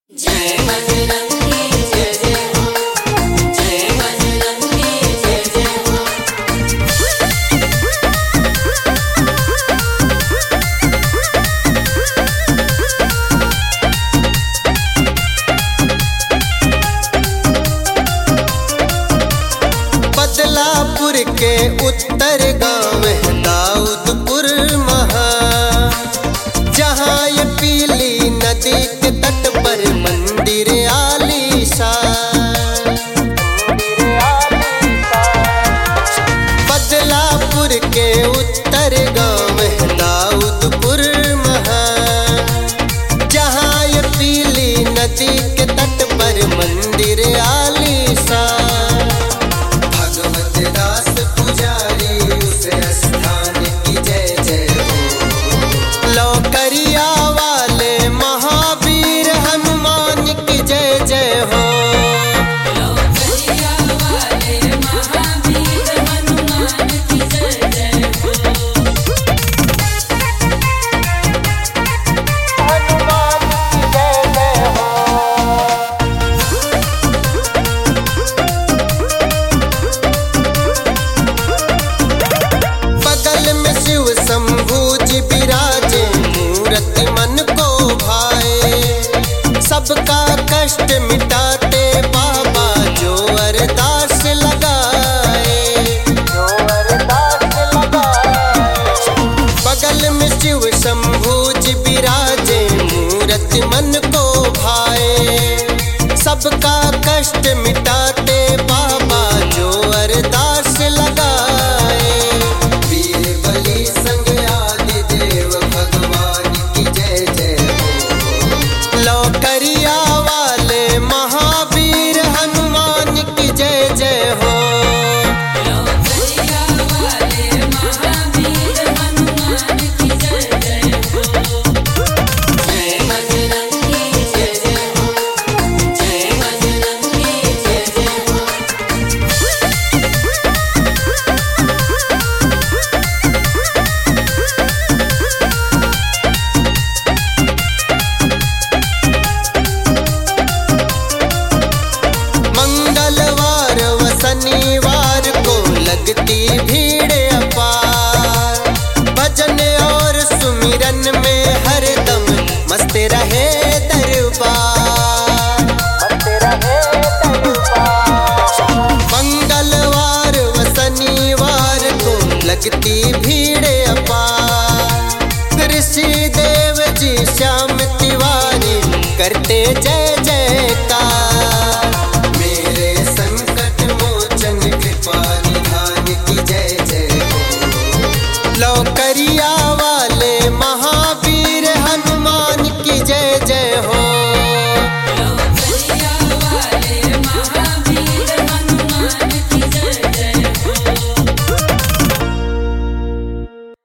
जय बजरंगी जय जय हो, जय बजरंगी जय जय हो। बदलापुर के उत्तर गाँव है दाऊदपुर महा, जहाँ ये पीली नदी के तट पर मंदिर आलीशान। बदलापुर के उत्तर गाँव है दाऊदपुर महा, जहाँ ये पीली नदी के तट पर मंदिर आलीशान। भगवत दास पुजारी उस स्थान की जय जय हो। लौकरिया वाले महावीर हनुमान की जय जय हो। लौकरिया वाले महावीर हनुमान की जय जय हो। हनुमान की जय जय हो। बगल में शिव शंभू जी विराजे, मूर्ति मन को भाए। सबका कष्ट मिटाते बाबा जो अरदास लगाए। बगल में शिव शंभू जी विराजे, मूर्ति मन को भाए। सबका कष्ट मिटाते बाबा जो अरदास लगाए। वीर बलि संग आदि देव भगवान की जय जय हो। लौकरिया वाले महावीर हनुमान की जय जय हो। लौकरिया वाले महावीर हनुमान की जय जय हो। जय बजरंगी जय जय हो, जय बजरंगी जय जय हो। मंगलवार व शनिवार को लगती भीड़ अपार। भजन और सुमिरन में हरदम मस्त रहे दरबार। मंगलवार व शनिवार को लगती भीड़ अपार। ऋषि देव जी श्याम तिवारी करते जय